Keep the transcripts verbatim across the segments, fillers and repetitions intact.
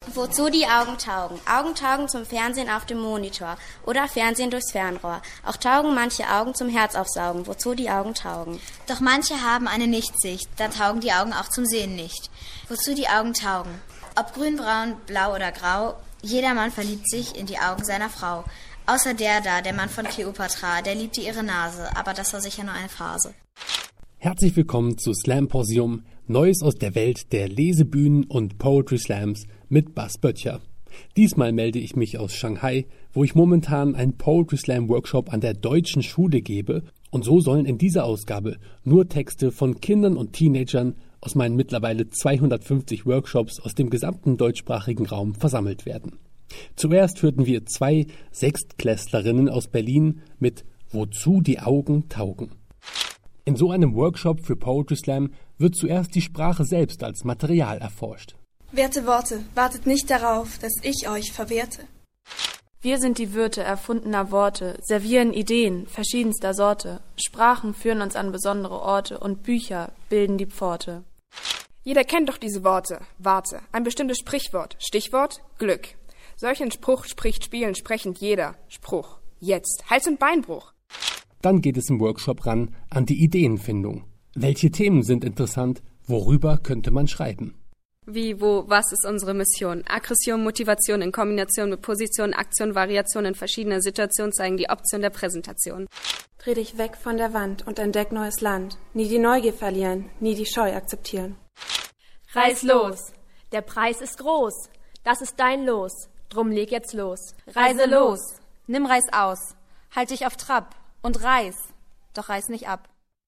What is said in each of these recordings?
Wozu die Augen taugen. Augen taugen zum Fernsehen auf dem Monitor oder Fernsehen durchs Fernrohr. Auch taugen manche Augen zum Herzaufsaugen, wozu die Augen taugen. Doch manche haben eine Nichtsicht, da taugen die Augen auch zum Sehen nicht. Wozu die Augen taugen. Ob grün, braun, blau oder grau, jedermann verliebt sich in die Augen seiner Frau. Außer der da, der Mann von Kleopatra, der liebte ihre Nase, aber das war sicher nur eine Phase. Herzlich willkommen zu Slamposium, Neues aus der Welt der Lesebühnen und Poetry Slams mit Bas Böttcher. Diesmal melde ich mich aus Shanghai, wo ich momentan einen Poetry Slam Workshop an der Deutschen Schule gebe, und so sollen in dieser Ausgabe nur Texte von Kindern und Teenagern aus meinen mittlerweile zweihundertfünfzig Workshops aus dem gesamten deutschsprachigen Raum versammelt werden. Zuerst hörten wir zwei Sechstklässlerinnen aus Berlin mit Wozu die Augen taugen. In so einem Workshop für Poetry Slam wird zuerst die Sprache selbst als Material erforscht. Werte Worte, wartet nicht darauf, dass ich euch verwerte. Wir sind die Wirte erfundener Worte, servieren Ideen verschiedenster Sorte. Sprachen führen uns an besondere Orte und Bücher bilden die Pforte. Jeder kennt doch diese Worte. Warte, ein bestimmtes Sprichwort. Stichwort Glück. Solchen Spruch spricht spielend sprechend jeder. Spruch. Jetzt. Hals- und Beinbruch. Dann geht es im Workshop ran an die Ideenfindung. Welche Themen sind interessant? Worüber könnte man schreiben? Wie, wo, was ist unsere Mission? Aggression, Motivation in Kombination mit Position, Aktion, Variation in verschiedener Situationen zeigen die Option der Präsentation. Dreh dich weg von der Wand und entdeck neues Land. Nie die Neugier verlieren, nie die Scheu akzeptieren. Reiß los! Der Preis ist groß. Das ist dein Los. Drum leg jetzt los. Reise los! Nimm Reiß aus. Halt dich auf Trab. Und reiß, doch reiß nicht ab.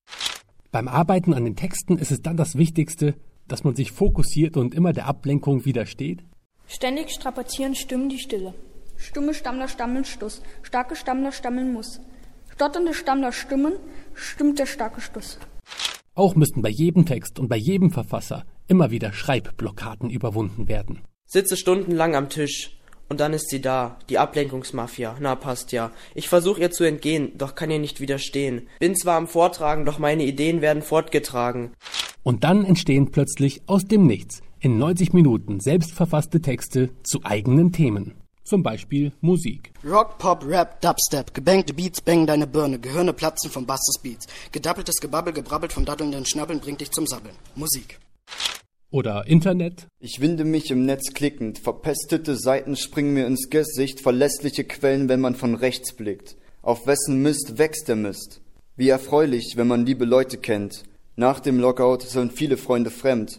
Beim Arbeiten an den Texten ist es dann das Wichtigste, dass man sich fokussiert und immer der Ablenkung widersteht. Ständig strapazieren Stimmen die Stille. Stumme Stammler stammeln Stuss, starke Stammler stammeln muss. Stotternde Stammler stimmen, stimmt der starke Stuss. Auch müssten bei jedem Text und bei jedem Verfasser immer wieder Schreibblockaden überwunden werden. Sitze stundenlang am Tisch. Und dann ist sie da, die Ablenkungsmafia, na passt ja. Ich versuche ihr zu entgehen, doch kann ihr nicht widerstehen. Bin zwar am Vortragen, doch meine Ideen werden fortgetragen. Und dann entstehen plötzlich aus dem Nichts in neunzig Minuten selbstverfasste Texte zu eigenen Themen. Zum Beispiel Musik. Rock, Pop, Rap, Dubstep, gebangte Beats bangen deine Birne, Gehirne platzen vom Bass des Beats. Gedappeltes Gebabbel, gebrabbelt vom daddelnden Schnabbeln bringt dich zum Sabbeln. Musik. Oder Internet. Ich winde mich im Netz klickend, verpestete Seiten springen mir ins Gesicht, verlässliche Quellen, wenn man von rechts blickt. Auf wessen Mist wächst der Mist? Wie erfreulich, wenn man liebe Leute kennt. Nach dem Lockout sind viele Freunde fremd.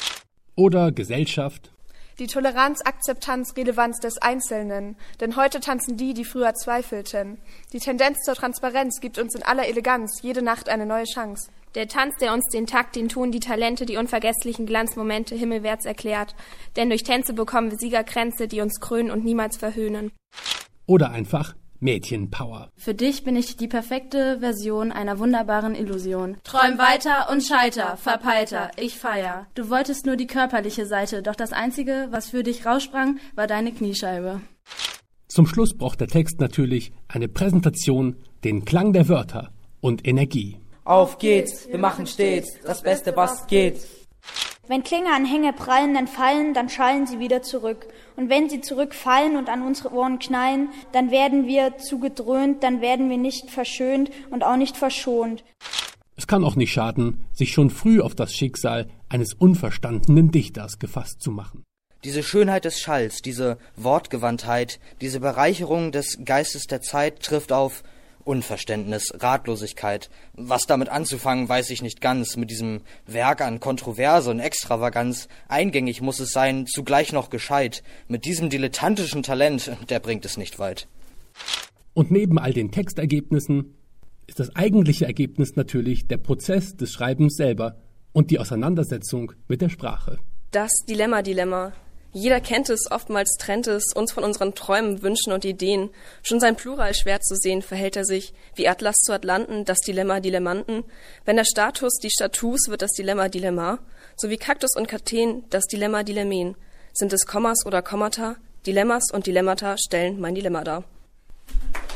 Oder Gesellschaft. Die Toleranz, Akzeptanz, Relevanz des Einzelnen. Denn heute tanzen die, die früher zweifelten. Die Tendenz zur Transparenz gibt uns in aller Eleganz jede Nacht eine neue Chance. Der Tanz, der uns den Takt, den Ton, die Talente, die unvergesslichen Glanzmomente himmelwärts erklärt. Denn durch Tänze bekommen wir Siegerkränze, die uns krönen und niemals verhöhnen. Oder einfach Mädchenpower. Für dich bin ich die perfekte Version einer wunderbaren Illusion. Träum weiter und scheiter, Verpeilter, ich feier. Du wolltest nur die körperliche Seite, doch das Einzige, was für dich raussprang, war deine Kniescheibe. Zum Schluss braucht der Text natürlich eine Präsentation, den Klang der Wörter und Energie. Auf geht's, wir machen stets das Beste, was geht. Wenn Klingeanhänge prallen, dann fallen, dann schallen sie wieder zurück. Und wenn sie zurückfallen und an unsere Ohren knallen, dann werden wir zu gedröhnt, dann werden wir nicht verschönt und auch nicht verschont. Es kann auch nicht schaden, sich schon früh auf das Schicksal eines unverstandenen Dichters gefasst zu machen. Diese Schönheit des Schalls, diese Wortgewandtheit, diese Bereicherung des Geistes der Zeit trifft auf Unverständnis, Ratlosigkeit. Was damit anzufangen, weiß ich nicht ganz. Mit diesem Werk an Kontroverse und Extravaganz. Eingängig muss es sein, zugleich noch gescheit. Mit diesem dilettantischen Talent, der bringt es nicht weit. Und neben all den Textergebnissen ist das eigentliche Ergebnis natürlich der Prozess des Schreibens selber und die Auseinandersetzung mit der Sprache. Das Dilemma-Dilemma. Jeder kennt es, oftmals trennt es uns von unseren Träumen, Wünschen und Ideen. Schon sein Plural schwer zu sehen, verhält er sich wie Atlas zu Atlanten, das Dilemma Dilemmanten. Wenn der Status die Status wird das Dilemma Dilemma, so wie Kaktus und Kakteen das Dilemma Dilemmen. Sind es Kommas oder Kommata? Dilemmas und Dilemmata stellen mein Dilemma dar.